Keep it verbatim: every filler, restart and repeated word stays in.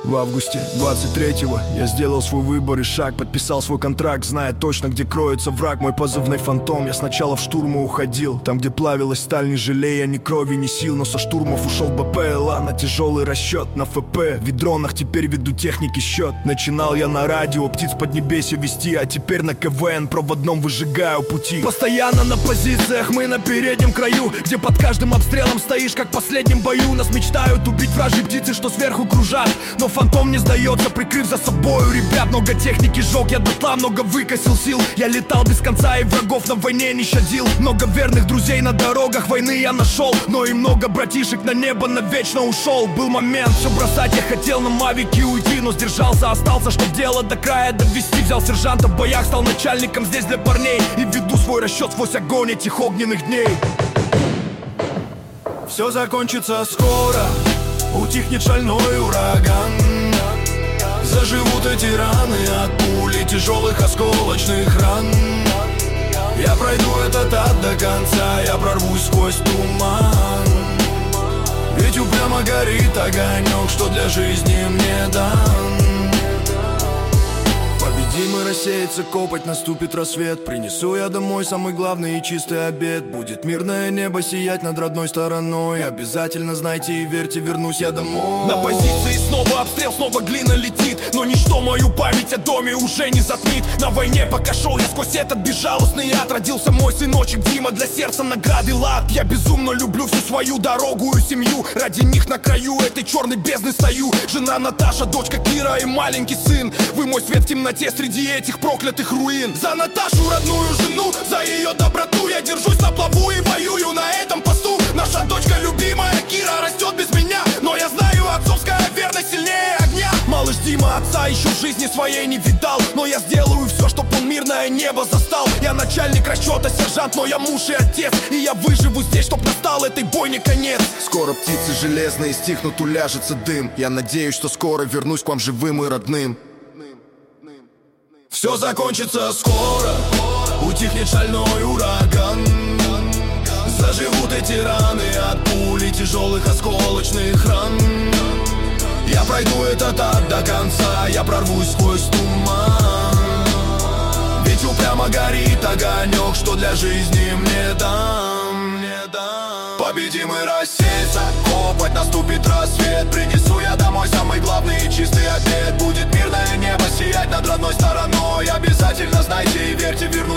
В августе двадцать третьего я сделал свой выбор и шаг, подписал свой контракт, зная точно, где кроется враг. Мой позывной фантом. Я сначала в штурму уходил, там, где плавилась сталь, не жалея ни крови, ни сил. Но со штурмов ушел в БПЛА на тяжелый расчет, на ФП. В дронах теперь веду техники счет. Начинал я на радио птиц поднебесья вести, а теперь на КВН проводном выжигаю пути. Постоянно на позициях, мы на переднем краю, где под каждым обстрелом стоишь, как в последнем бою. Нас мечтают убить вражьи птицы, что сверху кружат, но фантом не сдается, прикрыв за собою ребят. Много техники жег я дотла, много выкосил сил. Я летал без конца и врагов на войне не щадил. Много верных друзей на дорогах войны я нашел, но и много братишек на небо навечно ушел. Был момент, все бросать я хотел, на мавике уйти, но сдержался, остался, чтоб дело до края довести. Взял сержанта в боях, стал начальником здесь для парней, и веду свой расчет сквозь огонь этих огненных дней. Все закончится скоро, утихнет шальной ураган. Заживут эти раны от пули, тяжелых осколочных ран. Я пройду этот ад до конца, я прорвусь сквозь туман. Ведь упрямо горит огонек, что для жизни мне дан. Победим и рассеется копоть, наступит рассвет. Принесу я домой самый главный и чистый обед. Будет мирное небо сиять над родной стороной. Обязательно знайте и верьте, вернусь я домой. На позиции снова обстрел, снова глина летит, но ничто мою память о доме уже не затмит. На войне пока шел я сквозь этот безжалостный ад, родился мой сыночек Дима, для сердца награды лад. Я безумно люблю всю свою дорогу и семью, ради них на краю этой черной бездны стою. Жена Наташа, дочка Кира и маленький сын, вы мой свет в темноте среди этих проклятых руин. За Наташу, родную жену, за ее доброту я держусь на плаву и воюю на этом посту. Наша дочка любимая Кира растет без меня, но я знаю, отцовская верность сильнее огня. Малыш Дима отца еще в жизни своей не видал, но я сделаю все, чтоб он мирное небо застал. Я начальник расчета, сержант, но я муж и отец, и я выживу здесь, чтоб настал этой бойне конец. Скоро птицы железные стихнут, уляжется дым. Я надеюсь, что скоро вернусь к вам живым и родным. Все закончится скоро, утихнет шальной ураган. Заживут эти раны от пули, тяжелых осколочных ран. Я пройду этот ад до конца, я прорвусь сквозь туман. Ведь упрямо горит огонек, что для жизни мне дам, мне дам. Победим и рассеется копоть, наступит рассвет. Принесу я домой самый главный и чистый обед. Будет мирное небо сиять над родной стороной. Обязательно знайте и верьте, вернусь